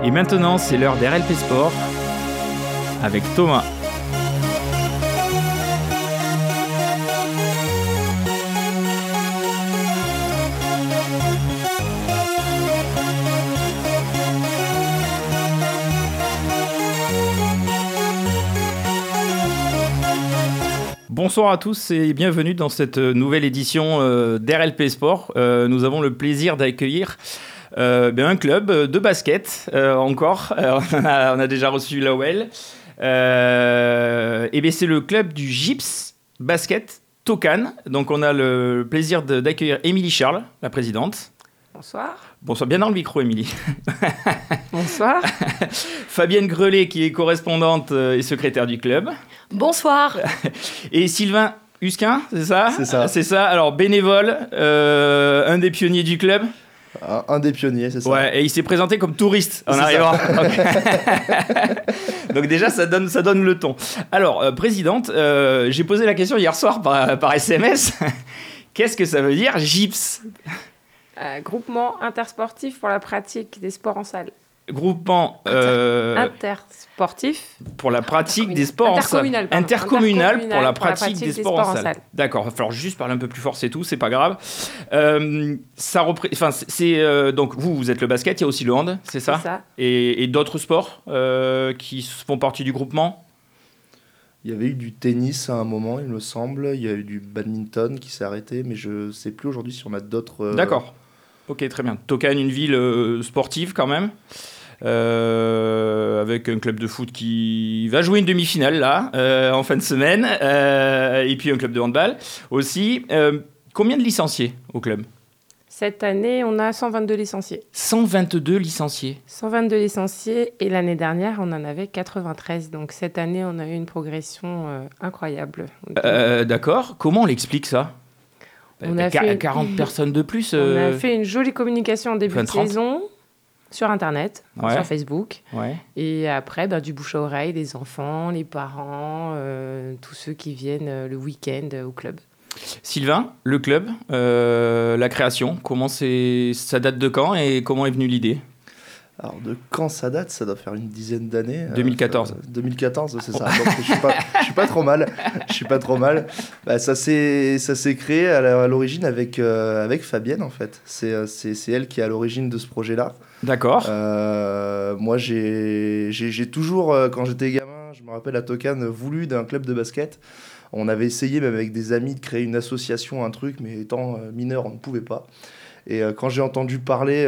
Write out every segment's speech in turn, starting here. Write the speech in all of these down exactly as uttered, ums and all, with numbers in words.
Et maintenant, c'est l'heure d'R L P Sport avec Thomas. Bonsoir à tous et bienvenue dans cette nouvelle édition euh, d'R L P Sport. Euh, nous avons le plaisir d'accueillir euh, bien un club de basket euh, encore. Euh, on, a, on a déjà reçu l'A O L. Euh, et bien c'est le club du Gyps Basket Taucan. Donc on a le plaisir de, d'accueillir Émilie Charles, la présidente. Bonsoir. Bonsoir, bien dans le micro, Émilie. Bonsoir. Fabienne Grelet, qui est correspondante et secrétaire du club. Bonsoir. Et Sylvain Husquin, c'est ça ? C'est ça. C'est ça. Alors, bénévole, euh, un des pionniers du club. Un, un des pionniers, c'est ça. Ouais, et il s'est présenté comme touriste en c'est arrivant. Donc déjà, ça donne, ça donne le ton. Alors, euh, présidente, euh, j'ai posé la question hier soir par, par S M S. Qu'est-ce que ça veut dire, Gyps ? Euh, groupement intersportif pour la pratique des sports en salle. Groupement euh, intersportif pour la pratique des sports en salle. Intercommunal, Intercommunal pour la pour la pratique des, des sports, sports en, en salle. salle. D'accord, il va falloir juste parler un peu plus fort, c'est tout, c'est pas grave. Euh, ça repré... enfin, c'est, euh, donc vous, vous êtes le basket, il y a aussi le hand, c'est ça, c'est ça. Et, et d'autres sports euh, qui font partie du groupement ? Il y avait eu du tennis à un moment, il me semble. Il y a eu du badminton qui s'est arrêté, mais je ne sais plus aujourd'hui si on a d'autres... Euh... D'accord. Ok, très bien. Taucan, une ville euh, sportive quand même, euh, avec un club de foot qui va jouer une demi-finale là, euh, en fin de semaine, euh, et puis un club de handball aussi. Euh, combien de licenciés au club ? Cette année, on a cent vingt-deux licenciés. cent vingt-deux licenciés. cent vingt-deux licenciés, et l'année dernière, on en avait quatre-vingt-treize. Donc cette année, on a eu une progression euh, incroyable. Euh, d'accord. Comment on l'explique ça ? On a fait quarante une... personnes de plus. Euh... On a fait une jolie communication en début de saison sur Internet, ouais. sur Facebook. Ouais. Et après, ben, du bouche à oreille, les enfants, les parents, euh, tous ceux qui viennent euh, le week-end euh, au club. Sylvain, le club, euh, la création, comment c'est... ça date de quand et comment est venue l'idée ? Alors, de quand ça date ? Ça doit faire une dizaine d'années. deux mille quatorze. Euh, deux mille quatorze, c'est ça. Donc, je suis pas, je suis pas trop mal. Je suis pas trop mal. Bah, ça s'est, ça s'est créé à l'origine avec, euh, avec Fabienne, en fait. C'est, c'est, c'est elle qui est à l'origine de ce projet-là. D'accord. Euh, moi, j'ai, j'ai, j'ai toujours, quand j'étais gamin, je me rappelle à Taucan, voulu d'un club de basket. On avait essayé, même avec des amis, de créer une association, un truc, mais étant mineur, on ne pouvait pas. Et euh, quand j'ai entendu parler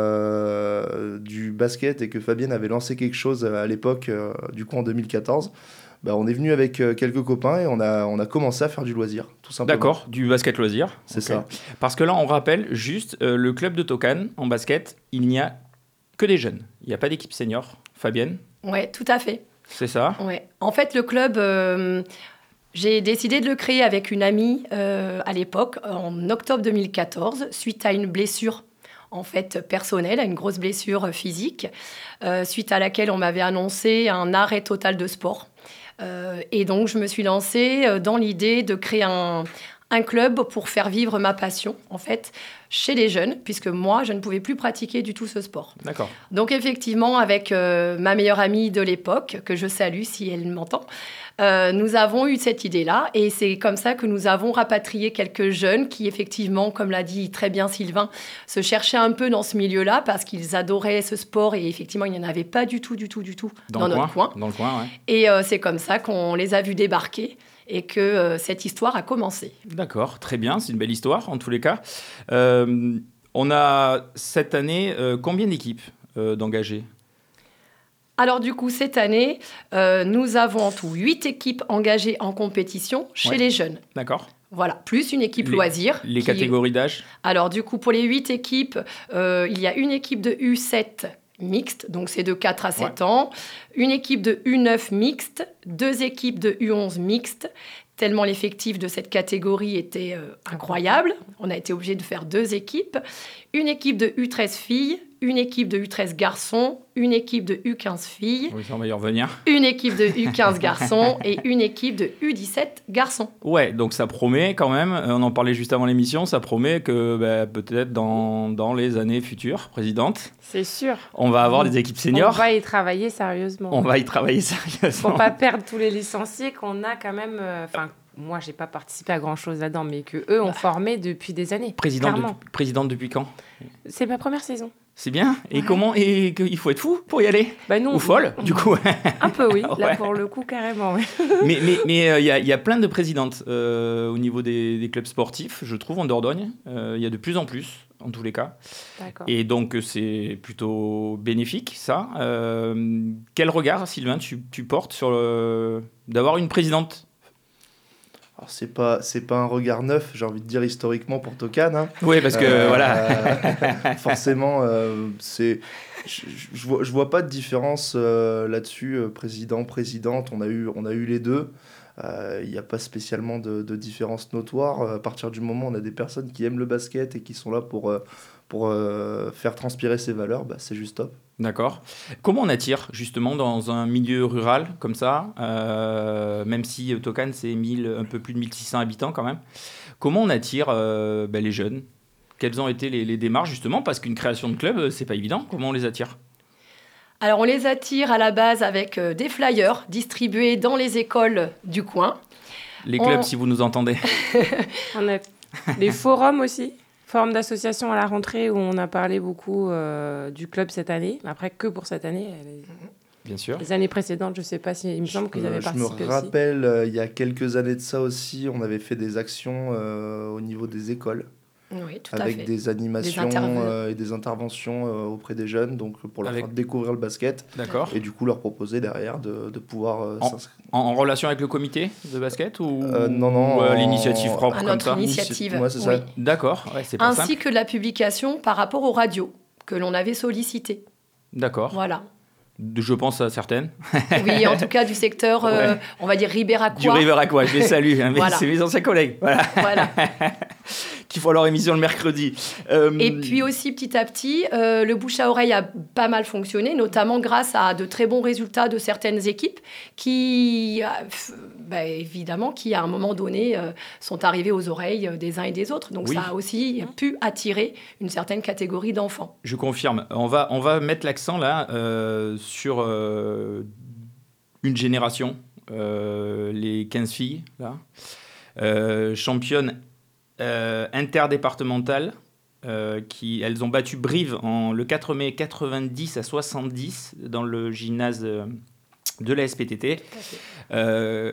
euh, du basket et que Fabienne avait lancé quelque chose à l'époque, euh, du coup en deux mille quatorze, bah, on est venu avec euh, quelques copains et on a, on a commencé à faire du loisir, tout simplement. D'accord, du basket loisir. C'est okay. ça. Parce que là, on rappelle juste, euh, le club de Taucan en basket, il n'y a que des jeunes. Il n'y a pas d'équipe senior. Fabienne ? Oui, tout à fait. C'est ça ? Ouais. En fait, le club... Euh... J'ai décidé de le créer avec une amie euh, à l'époque, en octobre deux mille quatorze, suite à une blessure en fait personnelle, à une grosse blessure physique, euh, suite à laquelle on m'avait annoncé un arrêt total de sport. Euh, et donc, je me suis lancée dans l'idée de créer un, un club pour faire vivre ma passion, en fait, chez les jeunes, puisque moi, je ne pouvais plus pratiquer du tout ce sport. D'accord. Donc, effectivement, avec euh, ma meilleure amie de l'époque, que je salue si elle m'entend, Euh, nous avons eu cette idée-là et c'est comme ça que nous avons rapatrié quelques jeunes qui, effectivement, comme l'a dit très bien Sylvain, se cherchaient un peu dans ce milieu-là parce qu'ils adoraient ce sport et effectivement, il n'y en avait pas du tout, du tout, du tout dans, dans notre coin. coin. Dans le coin, ouais. Et euh, c'est comme ça qu'on les a vus débarquer et que euh, cette histoire a commencé. D'accord, très bien, c'est une belle histoire en tous les cas. Euh, on a cette année euh, combien d'équipes euh, d'engagés ? Alors du coup, cette année, euh, nous avons en tout huit équipes engagées en compétition chez ouais. les jeunes. D'accord. Voilà, plus une équipe les, loisir. Les qui... catégories d'âge ? Alors du coup, pour les huit équipes, euh, il y a une équipe de U sept mixte, donc c'est de quatre à sept ouais. ans, une équipe de U neuf mixte, deux équipes de U onze mixte, tellement l'effectif de cette catégorie était euh, incroyable. On a été obligé de faire deux équipes, une équipe de U treize filles, une équipe de U treize garçons, une équipe de U quinze filles, Oui, ça, on va y revenir. une équipe de U quinze garçons et une équipe de U dix-sept garçons. Ouais, donc ça promet quand même, euh, on en parlait juste avant l'émission, ça promet que bah, peut-être dans, dans les années futures, présidente, C'est sûr. on va avoir des équipes seniors. On va y travailler sérieusement. On va y travailler sérieusement. Pour pas perdre tous les licenciés qu'on a quand même. Enfin, euh, moi, j'ai pas participé à grand chose là-dedans, mais que eux ont formé depuis des années. Présidente, clairement. depuis, présidente depuis quand? C'est ma première saison. C'est bien. Et Ouais. comment? Et que- il faut être fou pour y aller? Bah, nous, Ou folle, du coup. Un peu, oui. Là, Ouais. pour le coup, carrément. Oui. mais il mais, mais, euh, y, a, y a plein de présidentes euh, au niveau des, des clubs sportifs, je trouve, en Dordogne. Il euh, y a de plus en plus, en tous les cas. D'accord. Et donc, c'est plutôt bénéfique, ça. Euh, quel regard, Sylvain, tu, tu portes sur le... d'avoir une présidente? Alors, c'est pas, c'est pas un regard neuf, j'ai envie de dire historiquement pour Tokan. Hein. Oui, parce que, Euh, voilà. forcément, euh, c'est, je, je, vois, je vois pas de différence euh, là-dessus, euh, président, présidente, on a eu, on a eu les deux. Il euh, n'y a pas spécialement de, de différence notoire. À partir du moment où on a des personnes qui aiment le basket et qui sont là pour, euh, pour euh, faire transpirer ces valeurs, bah, c'est juste top. D'accord. Comment on attire justement dans un milieu rural comme ça, euh, même si Tokan c'est mille, un peu plus de mille six cents habitants quand même, comment on attire euh, ben, les jeunes? Quelles ont été les, les démarches justement? Parce qu'une création de club, c'est pas évident. Comment on les attire? Alors, on les attire à la base avec euh, des flyers distribués dans les écoles du coin. Les clubs, On- si vous nous entendez. On a des forums aussi. Forme d'association à la rentrée où on a parlé beaucoup euh, du club cette année. Après, que pour cette année. Les, Bien sûr. les années précédentes, je ne sais pas si... Il me semble qu'ils avaient Euh, je me participé aussi. rappelle, euh, il y a quelques années de ça aussi, on avait fait des actions euh, au niveau des écoles. Oui, tout à Avec fait. des animations Des interve- euh, et des interventions euh, auprès des jeunes, donc pour leur Avec- faire découvrir le basket D'accord. et du coup leur proposer derrière de, de pouvoir euh, En- s'inscrire. En, en relation avec le comité de basket ou Euh, non, non, ou, euh, en- l'initiative propre À comme notre ça? initiative. Ouais, c'est oui. ça. D'accord. Ouais, c'est pas Ainsi simple. que de la publication par rapport aux radios que l'on avait sollicitées. D'accord. Voilà. De- Je pense à certaines. Oui, en tout cas du secteur, euh, Ouais. on va dire ribéracois. Du River Aqua, je les salue. hein, mais Voilà. C'est mes anciens collègues. Voilà. Voilà. Qui font leur émission le mercredi. Euh, Et puis aussi, petit à petit, euh, le bouche à oreille a pas mal fonctionné, notamment grâce à de très bons résultats de certaines équipes qui, euh, f- bah, évidemment, qui à un moment donné euh, sont arrivées aux oreilles des uns et des autres. Donc Oui. ça a aussi pu attirer une certaine catégorie d'enfants. Je confirme. On va, on va mettre l'accent là euh, sur euh, une génération, euh, les quinze filles, là, euh, championnes euh, interdépartementales. Euh, qui, elles ont battu Brive en, le quatre mai quatre-vingt-dix à soixante-dix dans le gymnase euh, de la S P T T. Euh,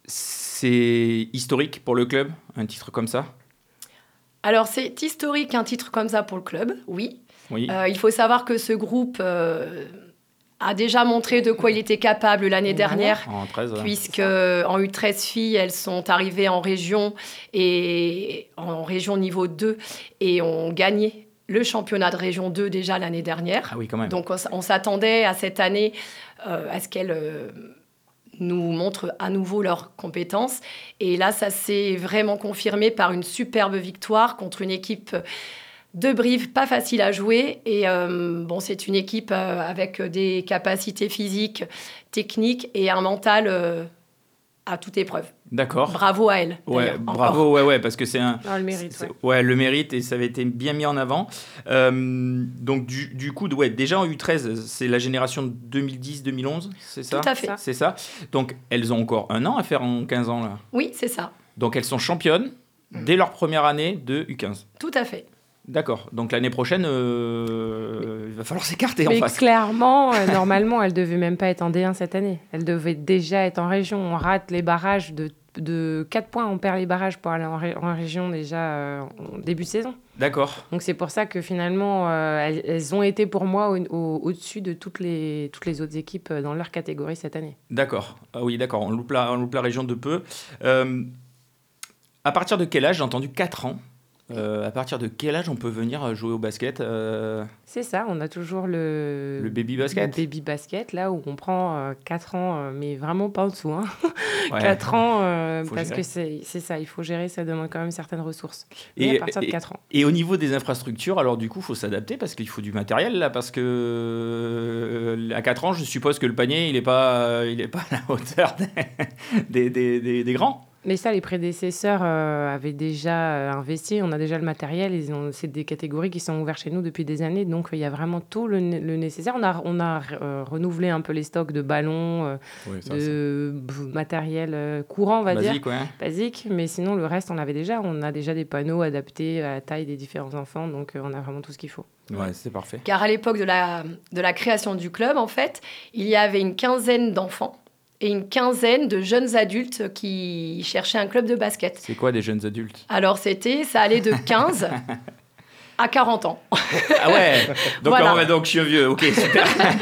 c'est historique pour le club, un titre comme ça? Alors c'est historique un titre comme ça pour le club, oui. Oui. Euh, il faut savoir que ce groupe euh, a déjà montré de quoi il était capable l'année dernière. En treize, voilà. Puisque en U treize filles, elles sont arrivées en région et en région niveau deux et ont gagné le championnat de région deux déjà l'année dernière. Ah oui, quand même. Donc on, s- on s'attendait à cette année euh, à ce qu'elles euh, nous montrent à nouveau leurs compétences. Et là, ça s'est vraiment confirmé par une superbe victoire contre une équipe de Brive, pas facile à jouer. Et euh, bon, c'est une équipe euh, avec des capacités physiques, techniques et un mental euh, à toute épreuve. D'accord. Bravo à elle. Ouais, d'ailleurs, encore. bravo, ouais, ouais, parce que c'est un. Non, le mérite, c'est- ouais. ouais, le mérite et ça avait été bien mis en avant. Euh, donc du, du coup, ouais, déjà en U treize, c'est la génération deux mille dix deux mille onze, c'est ça? Tout à fait. C'est ça. Donc elles ont encore un an à faire en quinze ans là. Oui, c'est ça. Donc elles sont championnes dès leur première année de U quinze. Tout à fait. D'accord. Donc l'année prochaine, euh, il va falloir s'écarter en Mais face. clairement, euh, normalement, elle devait même pas être en D un cette année. Elle devait déjà être en région. On rate les barrages de, de quatre points. On perd les barrages pour aller en, ré- en région déjà euh, en début de saison. D'accord. Donc c'est pour ça que finalement, euh, elles, elles ont été pour moi au- au- au-dessus de toutes les, toutes les autres équipes euh, dans leur catégorie cette année. D'accord. Ah oui, d'accord. On loupe la, on loupe la région de peu. Euh, à partir de quel âge? J'ai entendu quatre ans. Euh, à partir de quel âge on peut venir jouer au basket euh... C'est ça, on a toujours le, le baby basket. Le baby basket, là où on prend euh, quatre ans, euh, mais vraiment pas en dessous. Hein. Ouais. quatre ans, euh, parce gérer. que c'est, c'est ça, il faut gérer, ça demande quand même certaines ressources. Et, mais à partir et, de quatre ans. Et au niveau des infrastructures, alors du coup, il faut s'adapter parce qu'il faut du matériel, là, parce que euh, à quatre ans, je suppose que le panier, il n'est pas, il est pas à la hauteur des, des, des, des grands. Mais ça, les prédécesseurs euh, avaient déjà euh, investi. On a déjà le matériel. Ils ont, c'est des catégories qui sont ouvertes chez nous depuis des années. Donc, il y a vraiment tout le, le nécessaire. On a, on a euh, renouvelé un peu les stocks de ballons, euh, oui, ça, de ça. matériel euh, courant, on va Basique, dire. Ouais. Basique. Mais sinon, le reste, on l'avait déjà. On a déjà des panneaux adaptés à la taille des différents enfants. Donc, euh, on a vraiment tout ce qu'il faut. Ouais, c'est parfait. Car à l'époque de la, de la création du club, en fait, il y avait une quinzaine d'enfants et une quinzaine de jeunes adultes qui cherchaient un club de basket. C'est quoi des jeunes adultes ? Alors, c'était, ça allait de quinze à quarante ans. Ah ouais. Donc, voilà. oh, donc je suis vieux. Ok, super.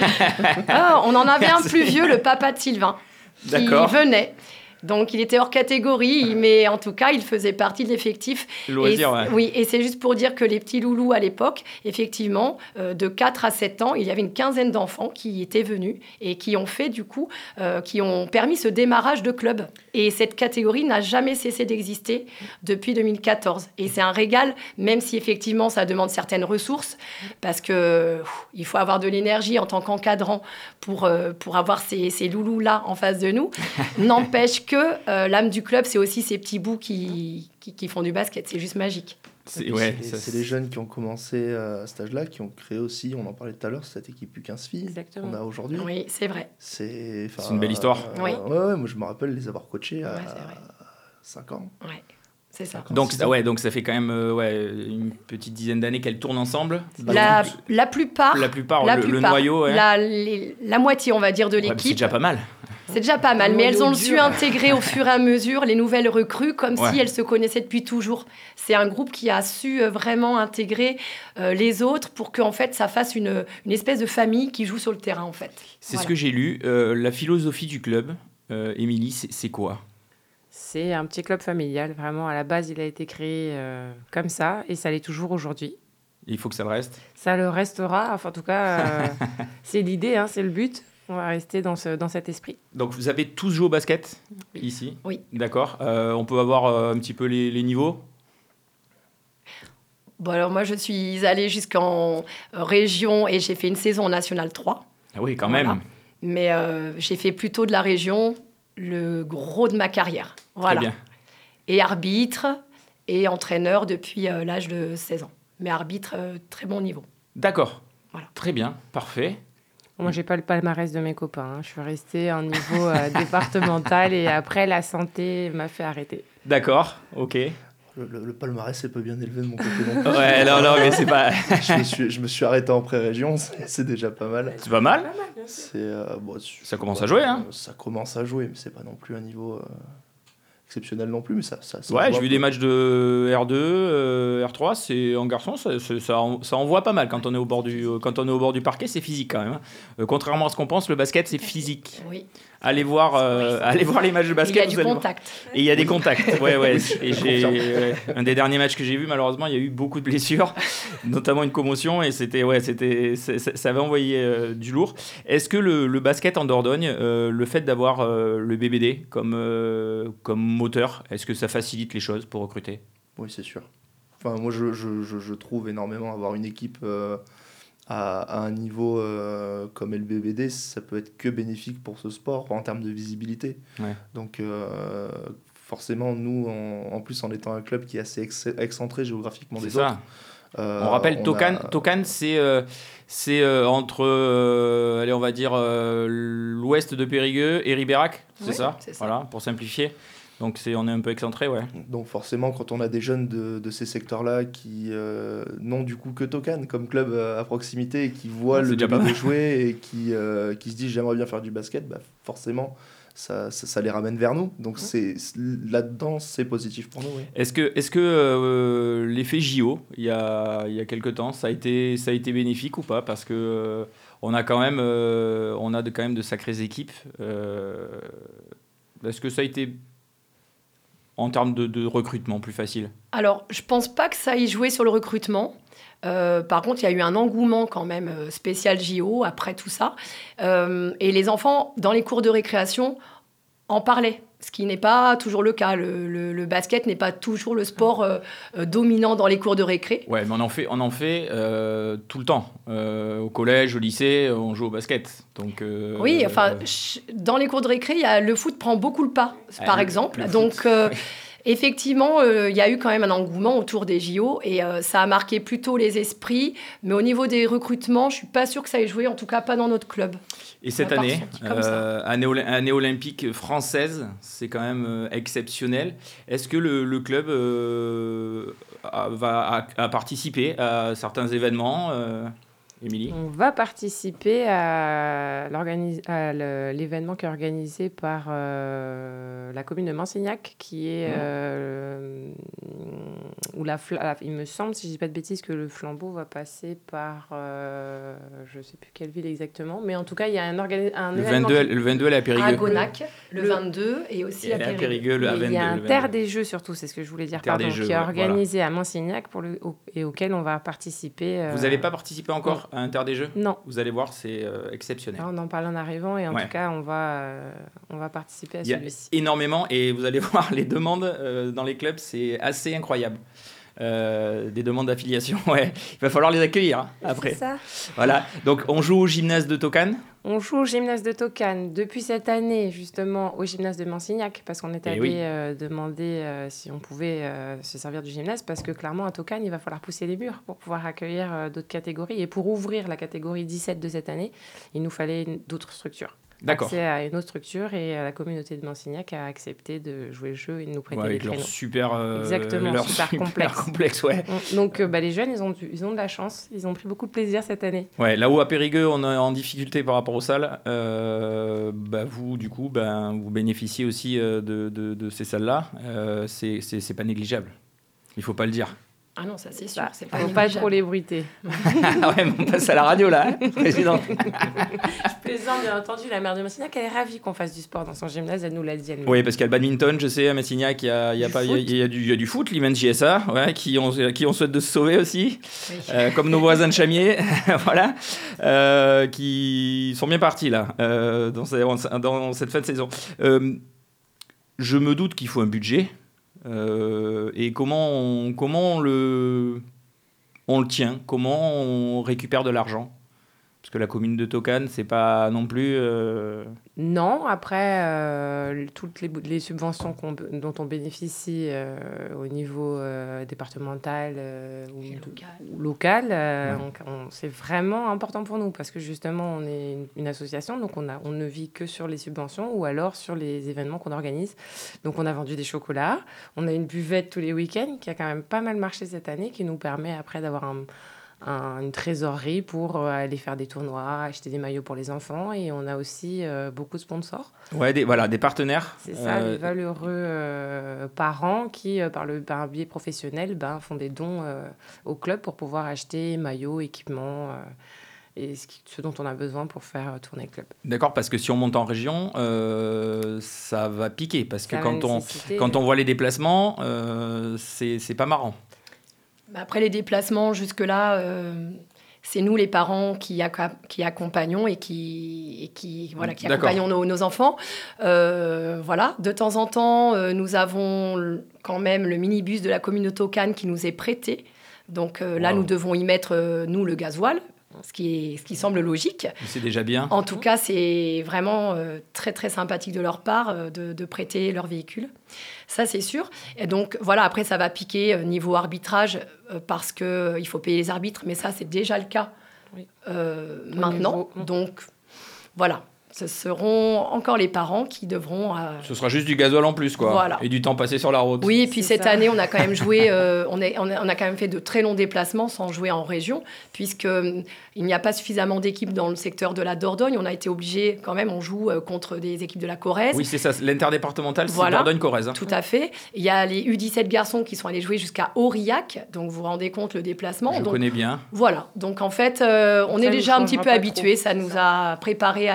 Ah, on en avait un plus vieux, le papa de Sylvain, qui D'accord. venait. Donc, il était hors catégorie, mais en tout cas, il faisait partie de l'effectif. Loisir, et, ouais. Oui, et c'est juste pour dire que les petits loulous, à l'époque, effectivement, euh, de quatre à sept ans, il y avait une quinzaine d'enfants qui étaient venus et qui ont fait, du coup, euh, qui ont permis ce démarrage de club. Et cette catégorie n'a jamais cessé d'exister depuis deux mille quatorze. Et c'est un régal, même si, effectivement, ça demande certaines ressources, parce que pff, il faut avoir de l'énergie en tant qu'encadrant pour, euh, pour avoir ces, ces loulous-là en face de nous. N'empêche que que euh, l'âme du club, c'est aussi ces petits bouts qui, qui, qui font du basket. C'est juste magique. C'est, ouais, c'est, ça, c'est les jeunes qui ont commencé euh, à cet âge-là, qui ont créé aussi, on en parlait tout à l'heure, cette équipe U quinze filles qu'on a aujourd'hui. Oui, c'est vrai. C'est, c'est une belle histoire. Euh, oui. Ouais, ouais, moi je me rappelle les avoir coachés à ouais, cinq ans. Ouais. C'est ça. Donc ça, ouais, donc ça fait quand même euh, ouais, une petite dizaine d'années qu'elles tournent ensemble. La, la plupart. La plupart, la le, plupart, le noyau. Ouais. La, les, la moitié, on va dire, de l'équipe. Ouais, c'est déjà pas mal. C'est déjà pas mal, mais elles ont su intégrer au fur et à mesure les nouvelles recrues comme ouais. si elles se connaissaient depuis toujours. C'est un groupe qui a su vraiment intégrer euh, les autres pour qu'en fait, ça fasse une, une espèce de famille qui joue sur le terrain, en fait. C'est voilà. ce que j'ai lu. Euh, la philosophie du club, euh, Émilie, c'est, c'est quoi ? C'est un petit club familial. Vraiment, à la base, il a été créé euh, comme ça et ça l'est toujours aujourd'hui. Il faut que ça le reste ? Ça le restera. Enfin, en tout cas, euh, c'est l'idée, hein, c'est le but. On va rester dans, ce, dans cet esprit. Donc, vous avez tous joué au basket oui. ici ? Oui. D'accord. Euh, on peut avoir euh, un petit peu les, les niveaux ? Bon, alors moi, je suis allée jusqu'en région et j'ai fait une saison en National trois. Ah oui, quand voilà. même. Mais euh, j'ai fait plutôt de la région le gros de ma carrière. Voilà. Très bien. Et arbitre et entraîneur depuis euh, l'âge de seize ans. Mais arbitre, euh, très bon niveau. D'accord. Voilà. Très bien. Parfait. Moi, j'ai pas le palmarès de mes copains. Hein. Je suis restée en niveau euh, départemental et après, la santé m'a fait arrêter. D'accord, ok. Le, le, le palmarès est pas bien élevé de mon côté. Non ouais, non, non, mais c'est pas... je, me suis, je me suis arrêté en pré-région, c'est, c'est déjà pas mal. C'est pas mal. C'est, euh, bon, ça commence à jouer, hein. Ça commence à jouer, mais c'est pas non plus un niveau... Euh... exceptionnel non plus, mais ça... ça, ça ouais, j'ai vu des matchs de R deux, euh, R trois, c'est, en garçon, ça, ça, ça envoie pas mal quand on est au bord du, quand on est au bord du parquet, c'est physique quand même. Hein. Euh, contrairement à ce qu'on pense, le basket, c'est physique. Oui. Allez voir, euh, allez voir les matchs de basket. Il y a du contact. Voir. Et il y a des contacts, ouais, ouais. Et j'ai, ouais, un des derniers matchs que j'ai vu, malheureusement, il y a eu beaucoup de blessures, notamment une commotion, et c'était, ouais, c'était, ça, ça avait envoyé euh, du lourd. Est-ce que le, le basket en Dordogne, euh, le fait d'avoir euh, le B B D comme, euh, comme moteur, est-ce que ça facilite les choses pour recruter ? Oui, c'est sûr. Enfin, moi, je, je, je, je trouve énormément avoir une équipe euh, à, à un niveau euh, comme est le B B D, ça peut être que bénéfique pour ce sport en termes de visibilité. Ouais. Donc, euh, forcément, nous, en, en plus, en étant un club qui est assez ex- excentré géographiquement c'est des ça. autres. Euh, on rappelle, Tocan, a... Tocan, c'est, euh, c'est euh, entre, euh, allez, on va dire, euh, l'ouest de Périgueux et Ribérac, c'est, oui, ça, c'est ça, voilà, pour simplifier. Donc c'est, on est un peu excentré, ouais. Donc forcément, quand on a des jeunes de, de ces secteurs-là qui euh, n'ont du coup que Tocan comme club à, à proximité et qui voient c'est le B B D jouer et qui, euh, qui se disent j'aimerais bien faire du basket, bah forcément ça, ça, ça les ramène vers nous. Donc c'est, là-dedans, c'est positif pour nous. Oui. Est-ce que, est-ce que euh, l'effet J O, il y a, il y a quelques temps, ça a été, ça a été bénéfique ou pas ? Parce que euh, on a quand même, euh, on a de, quand même de sacrées équipes. Euh, est-ce que ça a été en termes de, de recrutement plus facile? Alors, je pense pas que ça ait joué sur le recrutement. Euh, par contre, il y a eu un engouement quand même euh, spécial J O après tout ça. Euh, et les enfants, dans les cours de récréation, en parlaient. Ce qui n'est pas toujours le cas. Le, le, le basket n'est pas toujours le sport euh, euh, dominant dans les cours de récré. Ouais, mais on en fait, on en fait euh, tout le temps. Euh, au collège, au lycée, on joue au basket. Donc, euh, oui, enfin, euh... dans les cours de récré, y a, le foot prend beaucoup le pas, ah, par le, exemple. Le Donc, foot, euh, oui. Effectivement, il euh, y a eu quand même un engouement autour des J O et euh, ça a marqué plutôt les esprits. Mais au niveau des recrutements, je ne suis pas sûre que ça ait joué, en tout cas pas dans notre club. Et cette année, euh, année, année olympique française, c'est quand même euh, exceptionnel. Est-ce que le, le club euh, a, va a, a participé à certains événements euh, Émilie ? On va participer à, à l'événement qui est organisé par euh, la commune de Mansignac, qui est... Euh, où la, il me semble, si je ne dis pas de bêtises, que le flambeau va passer par... Euh, je ne sais plus quelle ville exactement, mais en tout cas, il y a un, organi- un le événement... vingt-deux, qui... Le vingt-deux, elle est à Périgueux. À Gonac, le, le vingt-deux, et aussi et à Périgueux. Périgueux le, il y a un Terre des Jeux, surtout, c'est ce que je voulais dire, pardon, Jeux, qui est organisé voilà. à Mansignac pour le, au, et auquel on va participer. Euh... Vous n'avez pas participé encore à un Terre des Jeux ? Non. Vous allez voir, c'est euh, exceptionnel. On en parle en arrivant et en ouais. tout cas, on va, euh, on va participer à Il y a celui-ci. Énormément, et vous allez voir, les demandes euh, dans les clubs, c'est assez incroyable. Euh, des demandes d'affiliation, ouais. Il va falloir les accueillir hein, après. C'est ça. Voilà. Donc, on joue au gymnase de Tocane. On joue au gymnase de Tocane depuis cette année, justement, au gymnase de Mansignac, parce qu'on est allé oui. euh, demander euh, si on pouvait euh, se servir du gymnase, parce que clairement, à Tocane, il va falloir pousser les murs pour pouvoir accueillir euh, d'autres catégories. Et pour ouvrir la catégorie dix-sept de cette année, il nous fallait une, d'autres structures. D'accord. Accès à une autre structure et la communauté de Mansignac a accepté de jouer le jeu et de nous prêter ouais, des avec créneaux. Leur super, euh, Exactement, leur super, super complexe. complexe ouais. Donc euh, bah, les jeunes, ils ont, du, ils ont de la chance, ils ont pris beaucoup de plaisir cette année. Ouais, là où à Périgueux, on est en difficulté par rapport aux salles, euh, bah, vous, du coup, bah, vous bénéficiez aussi euh, de, de, de ces salles-là. Euh, c'est, c'est, c'est pas négligeable, il faut pas le dire. Ah non, ça c'est sûr, bah, c'est pas faut pas trop les bruiter. Ah ouais, on passe à la radio là, hein, président. Je plaisante, bien entendu. La mère de Massignac, elle est ravie qu'on fasse du sport dans son gymnase. Elle nous l'a dit. Oui, parce qu'il y a le badminton, je sais, à Massignac, il y a, il y a, pas, il y a, il y a, du, il y a du foot, l'I M E N J S A, ouais, qui, ont, qui ont souhaite de se sauver aussi, oui. euh, comme nos voisins de Chamier, voilà, euh, qui sont bien partis là, euh, dans, cette, dans cette fin de saison. Euh, je me doute qu'il faut un budget. Euh, et comment on, comment on le, on le tient, comment on récupère de l'argent ? Parce que la commune de Tocane, c'est pas non plus... Euh... Non, après, euh, toutes les, les subventions qu'on, dont on bénéficie euh, au niveau euh, départemental euh, ou, local, ou local euh, ouais. on, on, c'est vraiment important pour nous parce que justement, on est une, une association, donc on, a, on ne vit que sur les subventions ou alors sur les événements qu'on organise. Donc on a vendu des chocolats, on a une buvette tous les week-ends qui a quand même pas mal marché cette année, qui nous permet après d'avoir un... Un, une trésorerie pour euh, aller faire des tournois, acheter des maillots pour les enfants et on a aussi euh, beaucoup de sponsors. Ouais, des, voilà, des partenaires. C'est ça, euh... les valeureux euh, parents qui, euh, par, le, par un biais professionnel, ben, font des dons euh, au club pour pouvoir acheter maillots, équipements euh, et ce, qui, ce dont on a besoin pour faire tourner le club. D'accord, parce que si on monte en région, euh, ça va piquer parce que ça quand on, quand on voit les déplacements, euh, c'est, c'est pas marrant. Après les déplacements, jusque-là, euh, c'est nous les parents qui, acc- qui accompagnons et qui, et qui, voilà, qui accompagnons nos, nos enfants. Euh, voilà. De temps en temps, euh, nous avons quand même le minibus de la commune de Tocane qui nous est prêté. Donc euh, là, wow. nous devons y mettre, euh, nous, le gasoil. Ce qui, est, ce qui semble logique. C'est déjà bien. En tout cas, c'est vraiment euh, très, très sympathique de leur part euh, de, de prêter leur véhicule. Ça, c'est sûr. Et donc, voilà, après, ça va piquer euh, niveau arbitrage euh, parce qu'il euh, faut payer les arbitres. Mais ça, c'est déjà le cas oui. euh, maintenant. Niveau. Donc, voilà. Ce seront encore les parents qui devront... Euh... Ce sera juste du gasoil en plus, quoi. Voilà. Et du temps passé sur la route. Oui, et puis c'est cette ça. année, on a quand même joué... Euh, on, est, on, a, on a quand même fait de très longs déplacements sans jouer en région, puisqu'il euh, n'y a pas suffisamment d'équipes dans le secteur de la Dordogne. On a été obligés, quand même, on joue euh, contre des équipes de la Corrèze. Oui, c'est ça. L'interdépartemental, c'est voilà. Dordogne-Corrèze. Hein. Tout à fait. Il y a les U dix-sept garçons qui sont allés jouer jusqu'à Aurillac. Donc, vous vous rendez compte le déplacement. Je donc, connais bien. Voilà. Donc, en fait, euh, on ça est déjà un petit peu habitués. trop. Ça nous a préparés à la, à la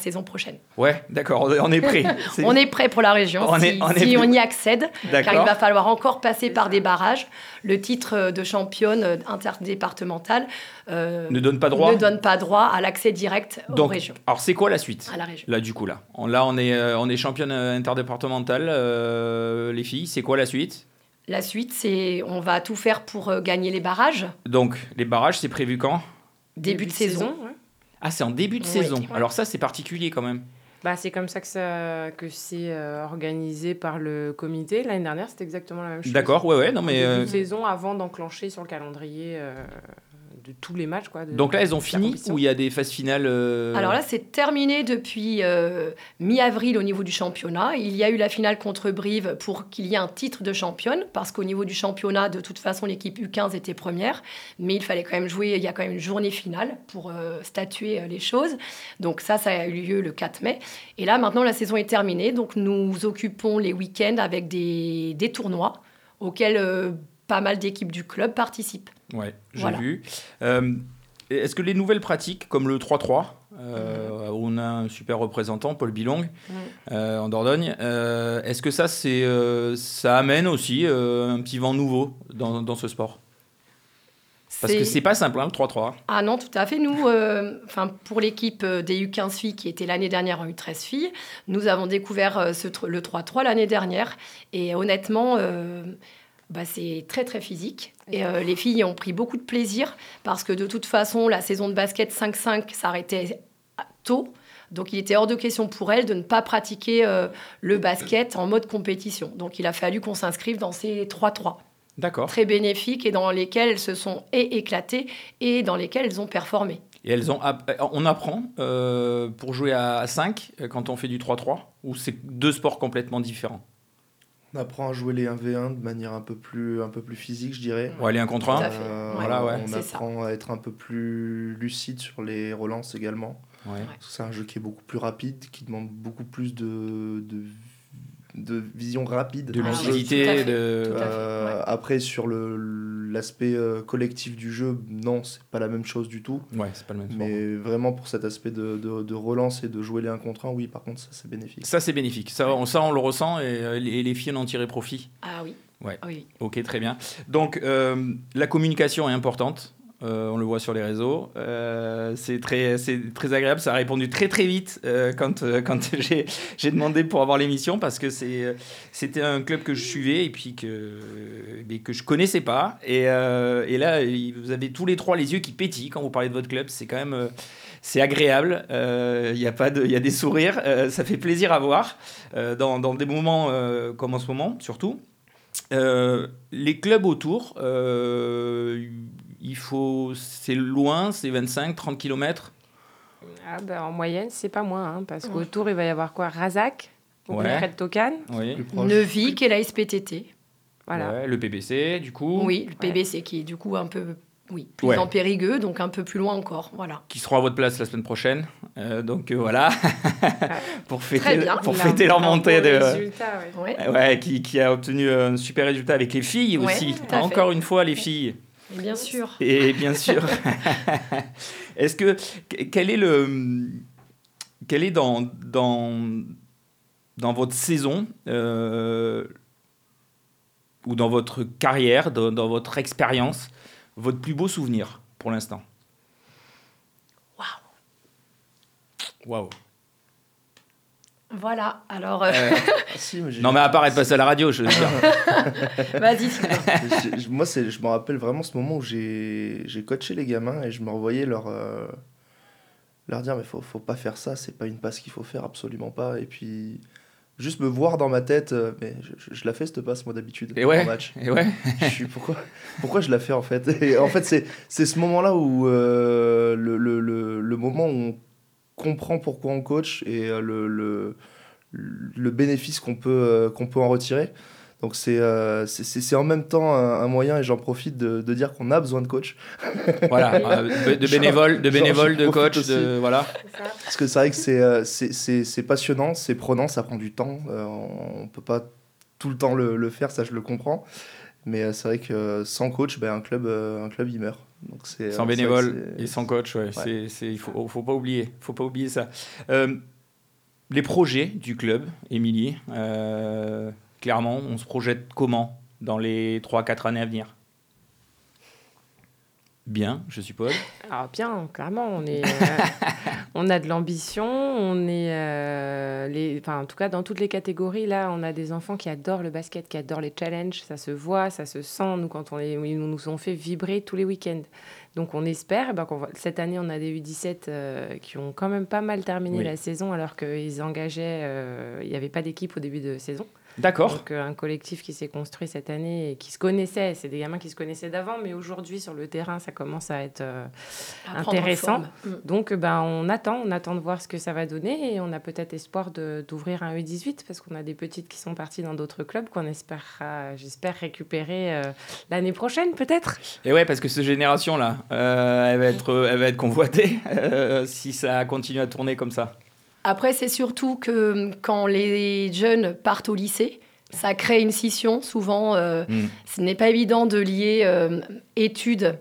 saison prochaine. Ouais, d'accord, on est prêt. C'est... on est prêt pour la région, on si, est, on, si est on y accède, d'accord. Car il va falloir encore passer par des barrages. Le titre de championne interdépartementale euh, ne donne pas droit, ne donne pas droit à l'accès direct Donc, aux régions. Alors, c'est quoi la suite ? À la région. Là, du coup, là, on, là, on est, euh, on est championne interdépartementale, euh, les filles. C'est quoi la suite ? La suite, c'est on va tout faire pour euh, gagner les barrages. Donc, les barrages, c'est prévu quand ? Début, Début de, de saison. saison ouais. Ah, c'est en début de oui. saison. Ouais. Alors ça, c'est particulier quand même. Bah, c'est comme ça que, ça, que c'est euh, organisé par le comité. L'année dernière, c'était exactement la même chose. D'accord, ouais, ouais. Non, mais, en début euh... de saison, avant d'enclencher sur le calendrier euh, de tous les matchs. Quoi, de, Donc là, elles ont fini ou il y a des phases finales euh... Alors là, c'est terminé depuis euh, mi-avril au niveau du championnat. Il y a eu la finale contre Brive pour qu'il y ait un titre de championne, parce qu'au niveau du championnat, de toute façon, l'équipe U quinze était première. Mais il fallait quand même jouer, il y a quand même une journée finale pour euh, statuer euh, les choses. Donc ça, ça a eu lieu le quatre mai. Et là, maintenant, la saison est terminée. Donc nous occupons les week-ends avec des, des tournois auxquels euh, pas mal d'équipes du club participent. Ouais, j'ai voilà. vu. Euh, est-ce que les nouvelles pratiques, comme le trois trois, euh, mmh. où on a un super représentant, Paul Bilong, mmh. euh, en Dordogne, euh, est-ce que ça, c'est, euh, ça amène aussi euh, un petit vent nouveau dans, dans ce sport ? Parce c'est... que c'est pas simple, hein, le trois trois. Ah non, tout à fait. Nous, euh, pour l'équipe des U quinze filles, qui était l'année dernière en U treize filles, nous avons découvert euh, ce, le trois trois l'année dernière. Et honnêtement... Euh, Bah, c'est très, très physique. Et euh, les filles ont pris beaucoup de plaisir parce que de toute façon, la saison de basket cinq cinq s'arrêtait tôt. Donc, il était hors de question pour elles de ne pas pratiquer euh, le basket en mode compétition. Donc, il a fallu qu'on s'inscrive dans ces trois trois. D'accord. Très bénéfiques et dans lesquels elles se sont et éclatées et dans lesquels elles ont performé. Et elles ont, on apprend euh, pour jouer à cinq quand on fait du trois trois, ou c'est deux sports complètement différents ? On apprend à jouer les un v un de manière un peu plus, un peu plus physique, je dirais. Ouais, les un contre un. Euh, voilà, ouais. On apprend ça. à être un peu plus lucide sur les relances également. Ouais. Parce que c'est un jeu qui est beaucoup plus rapide, qui demande beaucoup plus de, de, de vision rapide. De lucidité. De... Euh, ouais. Après, sur le, l'aspect euh, collectif du jeu, non, c'est pas la même chose du tout. Ouais, c'est pas le même sport. Mais vraiment, pour cet aspect de, de, de relance et de jouer les un contre un, oui, par contre, ça, c'est bénéfique. Ça, c'est bénéfique. Ça, on, ça, on le ressent et, et les filles en ont tiré profit. Ah oui. Ouais. Oui. Ok, très bien. Donc, euh, la communication est importante. Euh, on le voit sur les réseaux. Euh, c'est, très, c'est très agréable. Ça a répondu très, très vite euh, quand, euh, quand j'ai, j'ai demandé pour avoir l'émission, parce que c'est, c'était un club que je suivais et puis que, mais que je ne connaissais pas. Et, euh, et là, vous avez tous les trois les yeux qui pétillent quand vous parlez de votre club. C'est quand même... Euh, c'est agréable, il euh, y a pas de, y a des sourires, euh, ça fait plaisir à voir euh, dans, dans des moments euh, comme en ce moment, surtout. Euh, les clubs autour, euh, il faut, c'est loin, c'est vingt-cinq à trente kilomètres. Ah ben, en moyenne, c'est pas moins, hein, parce qu'autour, il va y avoir quoi ? Razac, au ouais. près de Tocan, oui. Neuvik et la S P T T. Voilà. Ouais, le P B C, du coup. Oui, le P B C ouais. qui est du coup un peu... Oui, plus ouais. en Périgueux, donc un peu plus loin encore, voilà. Qui seront à votre place la semaine prochaine, euh, donc euh, voilà, pour fêter, pour Il fêter leur montée de, résultat, ouais. Ouais. Ouais, qui, qui a obtenu un super résultat avec les filles aussi. Ouais, encore fait. Une fois les filles. Et bien sûr. Et bien sûr. Est-ce que quel est le, quel est dans dans dans votre saison euh, ou dans votre carrière, dans, dans votre expérience, votre plus beau souvenir pour l'instant? Waouh. Waouh. Voilà, alors... Euh... Euh, si, mais non mais à part être passé à la radio, je veux dire. Vas-y. j'ai, moi, c'est, je me rappelle vraiment ce moment où j'ai, j'ai coaché les gamins et je me revoyais leur, euh, leur dire « mais faut, faut pas faire ça, c'est pas une passe qu'il faut faire, absolument pas ». Et puis... juste me voir dans ma tête, euh, mais je, je, je la fais cette passe moi d'habitude et ouais, en match. Et ouais. je suis pourquoi pourquoi je la fais en fait. Et en fait c'est c'est ce moment-là où euh, le, le le le moment où on comprend pourquoi on coach et euh, le le le bénéfice qu'on peut euh, qu'on peut en retirer. Donc c'est, euh, c'est, c'est, c'est en même temps un, un moyen, et j'en profite de, de dire qu'on a besoin de coach. Voilà, euh, de bénévoles, de, bénévoles, de coach, de, voilà. Parce que c'est vrai que c'est, c'est, c'est, c'est passionnant, c'est prenant, ça prend du temps. Euh, on ne peut pas tout le temps le, le faire, ça je le comprends. Mais c'est vrai que sans coach, ben, un, club, un club il meurt. Donc c'est, sans bénévole et sans coach, ouais, ouais. C'est, c'est, il ne faut, faut pas oublier, faut pas oublier ça. Euh, les projets du club, Émilie, euh, clairement, on se projette comment dans les trois quatre années à venir ? Bien, je suppose. Alors bien, clairement, on est, euh, on a de l'ambition, on est, euh, les, enfin en tout cas dans toutes les catégories là, on a des enfants qui adorent le basket, qui adorent les challenges, ça se voit, ça se sent. Nous quand on les, ils nous ont fait vibrer tous les week-ends. Donc on espère, ben, qu'on va, cette année on a des U dix-sept euh, qui ont quand même pas mal terminé oui. la saison alors qu'ils engageaient, euh, il n'y avait pas d'équipe au début de saison. D'accord. Donc euh, un collectif qui s'est construit cette année et qui se connaissait, c'est des gamins qui se connaissaient d'avant, mais aujourd'hui sur le terrain ça commence à être euh, À intéressant. Mmh. Donc ben, on attend, on attend de voir ce que ça va donner et on a peut-être espoir de, d'ouvrir un U dix-huit parce qu'on a des petites qui sont parties dans d'autres clubs qu'on espère, j'espère récupérer euh, l'année prochaine peut-être. Et ouais, parce que cette génération-là, euh, elle va être, elle va être convoitée euh, si ça continue à tourner comme ça. Après, c'est surtout que quand les jeunes partent au lycée, ça crée une scission. Souvent, euh, mmh. ce n'est pas évident de lier euh, études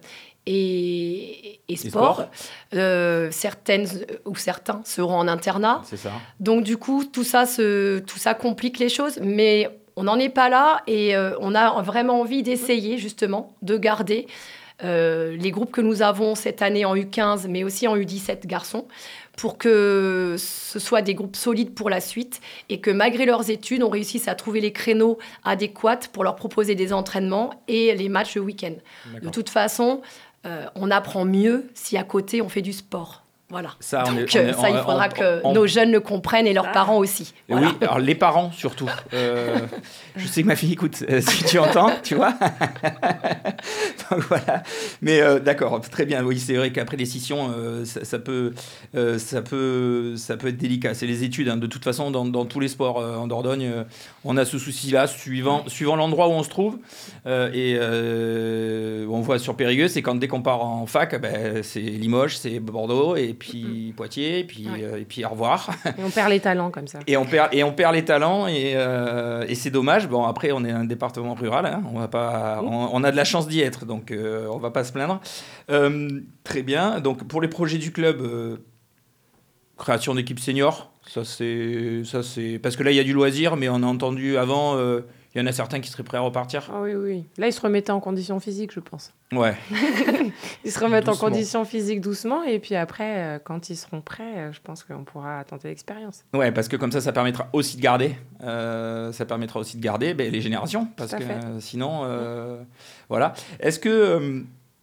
et, et sport. sport. Euh, certaines ou certains seront en internat. C'est ça. Donc, du coup, tout ça, se, tout ça complique les choses. Mais on n'en est pas là et euh, on a vraiment envie d'essayer, justement, de garder euh, les groupes que nous avons cette année en U quinze, mais aussi en U dix-sept garçons, pour que ce soit des groupes solides pour la suite et que malgré leurs études, on réussisse à trouver les créneaux adéquats pour leur proposer des entraînements et les matchs le week-end. D'accord. De toute façon, euh, on apprend mieux si à côté on fait du sport. Voilà. Ça, Donc, on est, on est, ça on, il faudra on, que on, nos jeunes le comprennent et leurs ah. parents aussi. Voilà. Oui, alors les parents surtout. Euh, je sais que ma fille écoute, euh, si tu entends, tu vois. Donc voilà. Mais euh, d'accord, très bien. Oui, c'est vrai qu'après les scissions, euh, ça, ça, peut, euh, ça, peut, ça peut être délicat. C'est les études. Hein. De toute façon, dans, dans tous les sports euh, en Dordogne, euh, on a ce souci-là, suivant, ouais. suivant l'endroit où on se trouve. Euh, et euh, on voit sur Périgueux, c'est quand dès qu'on part en fac, ben, c'est Limoges, c'est Bordeaux et puis Poitiers, et puis, ouais. euh, et puis au revoir. Et on perd les talents comme ça. Et on perd, et on perd les talents, et, euh, et c'est dommage. Bon, après, on est un département rural, hein, on, va pas, mmh. on, on a de la chance d'y être, donc euh, on ne va pas se plaindre. Euh, très bien. Donc, pour les projets du club, euh, création d'équipe senior, ça c'est, ça c'est... Parce que là, il y a du loisir, mais on a entendu avant... Euh, il y en a certains qui seraient prêts à repartir. Ah oui, oui. Là, ils se remettaient en condition physique, je pense. Ouais. Ils se remettent doucement. En condition physique doucement. Et puis après, euh, quand ils seront prêts, euh, je pense qu'on pourra tenter l'expérience. Ouais, parce que comme ça, ça permettra aussi de garder. Euh, ça permettra aussi de garder ben, les générations. Parce que euh, sinon, euh, mmh. voilà. Est-ce que... Euh,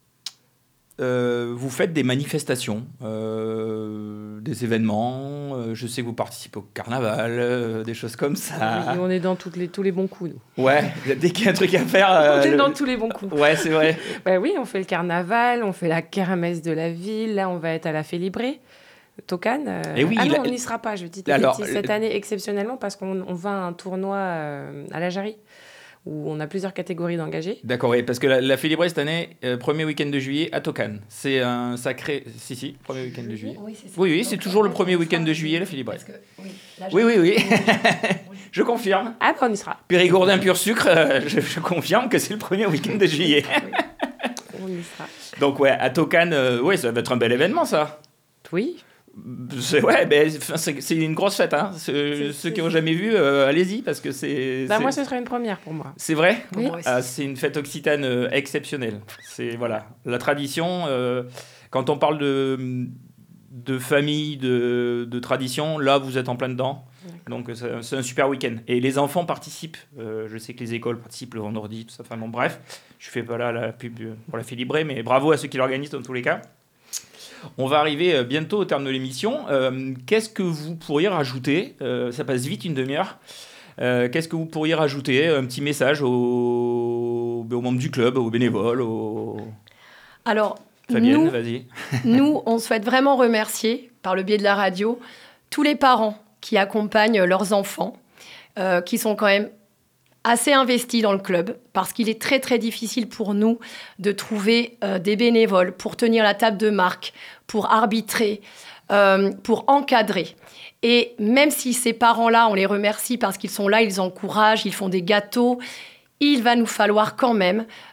Euh, vous faites des manifestations, euh, des événements, euh, je sais que vous participez au carnaval, euh, des choses comme ça. Oui, on est dans toutes les, tous les bons coups, nous. Ouais, dès qu'il y a un truc à faire... Euh, on est le... dans tous les bons coups. Ouais, c'est vrai. Bah oui, on fait le carnaval, on fait la kermesse de la ville, là on va être à la Félibrée. Tocan. Euh... Et oui, ah non, a... on n'y sera pas, je dis Alors, cette année exceptionnellement parce qu'on on va à un tournoi euh, à la Jarry, où on a plusieurs catégories d'engagés. D'accord, oui, parce que la, la Félibrée, cette année, euh, premier week-end de juillet à Tocan. C'est un sacré... Si, si, premier week-end de juillet. Oui, c'est, oui, oui, c'est toujours le premier week-end de juillet, la Félibrée. Que, oui, là, oui, oui, oui. Je confirme. Ah, bah, on y sera. Périgourdin pur sucre, euh, je, je confirme que c'est le premier week-end de juillet. Oui, on y sera. Donc, ouais, à Tocan, euh, ouais, ça va être un bel événement, ça. Oui. C'est, ouais, ben, c'est, c'est une grosse fête. Hein. Ce, c'est, ceux c'est... qui n'ont jamais vu, euh, allez-y, parce que c'est... Bah, c'est... moi, ce serait une première pour moi. C'est vrai ? Oui. Ah, c'est une fête occitane euh, exceptionnelle. C'est, voilà, la tradition, euh, quand on parle de, de famille, de, de tradition, là, vous êtes en plein dedans. D'accord. Donc, c'est, c'est un super week-end. Et les enfants participent. Euh, je sais que les écoles participent le vendredi, tout ça. Enfin, bon, bref, je ne fais pas là la pub pour la Félibrée, mais bravo à ceux qui l'organisent dans tous les cas. On va arriver bientôt au terme de l'émission. Euh, qu'est-ce que vous pourriez rajouter ? euh, Ça passe vite, une demi-heure. Euh, qu'est-ce que vous pourriez rajouter ? Un petit message aux, aux membres du club, aux bénévoles, aux... Alors, Fabienne, nous, vas-y. Nous, on souhaite vraiment remercier, par le biais de la radio, tous les parents qui accompagnent leurs enfants, euh, qui sont quand même assez investis dans le club, parce qu'il est très, très difficile pour nous de trouver euh, des bénévoles pour tenir la table de marque, pour arbitrer, euh, pour encadrer. Et même si ces parents-là, on les remercie parce qu'ils sont là, ils encouragent, ils font des gâteaux, il va nous falloir quand même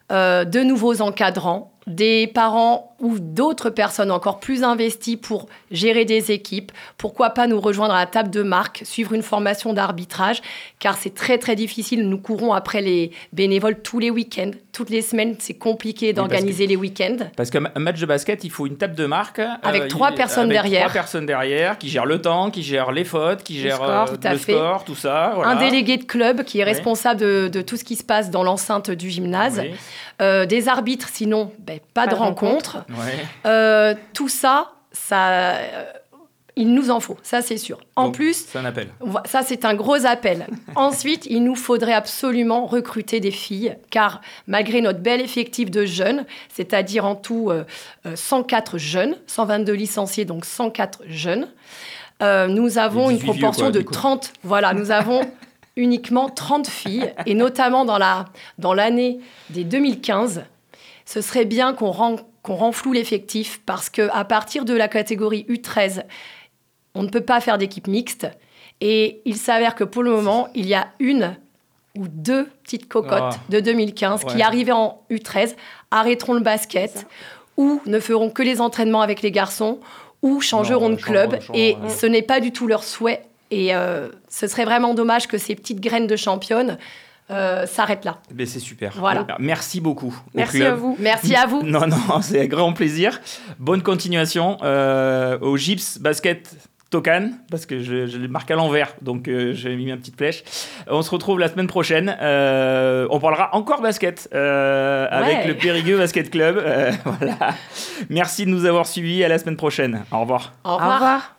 euh, de nouveaux encadrants, des parents ou d'autres personnes encore plus investies pour gérer des équipes. Pourquoi pas nous rejoindre à la table de marque, suivre une formation d'arbitrage, car c'est très très difficile. Nous courons après les bénévoles tous les week-ends. Toutes les semaines, c'est compliqué d'organiser oui, que, les week-ends. Parce qu'un match de basket, il faut une table de marque. Avec euh, trois il, personnes avec derrière. Trois personnes derrière qui gèrent le temps, qui gèrent les fautes, qui le gèrent score, euh, tout à le fait. score, tout ça. Voilà. Un délégué de club qui est oui. responsable de, de tout ce qui se passe dans l'enceinte du gymnase. Oui. Euh, des arbitres, sinon, ben, pas, pas de, de rencontres. Ouais. Euh, tout ça, ça euh, il nous en faut, ça c'est sûr. En Donc, plus, c'est un appel. Ça c'est un gros appel. Ensuite, il nous faudrait absolument recruter des filles, car malgré notre bel effectif de jeunes, c'est-à-dire en tout euh, cent quatre jeunes, cent vingt-deux licenciés, donc cent quatre jeunes, euh, nous avons une proportion vieux, quoi, de trente. Voilà, nous avons uniquement trente filles, et notamment dans, la, dans l'année des deux mille quinze, ce serait bien qu'on, rend, qu'on renfloue l'effectif, parce qu'à partir de la catégorie U treize, on ne peut pas faire d'équipe mixte. Et il s'avère que pour le moment, il y a une ou deux petites cocottes oh. de deux mille quinze ouais. qui, arrivées en U treize, arrêteront le basket ou ne feront que les entraînements avec les garçons ou changeront non, de club. Change, change, et ouais. ce n'est pas du tout leur souhait. Et euh, ce serait vraiment dommage que ces petites graines de championnes euh, s'arrêtent là. Mais c'est super. Voilà. Merci beaucoup. Merci à vous. Merci à vous. Non, non, c'est un grand plaisir. Bonne continuation euh, au Gyps Basket Tocan, parce que je, je l'ai marqué à l'envers, donc euh, j'ai mis ma petite flèche. On se retrouve la semaine prochaine. Euh, on parlera encore basket euh, ouais. avec le Périgueux Basket Club. Euh, voilà. Merci de nous avoir suivis. À la semaine prochaine. Au revoir. Au revoir. Au revoir.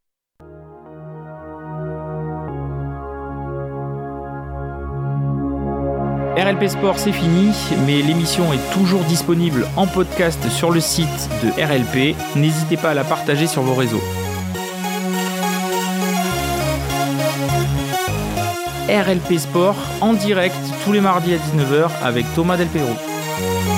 R L P Sport, c'est fini, mais l'émission est toujours disponible en podcast sur le site de R L P. N'hésitez pas à la partager sur vos réseaux. R L P Sport en direct tous les mardis à dix-neuf heures avec Thomas Del Pedro.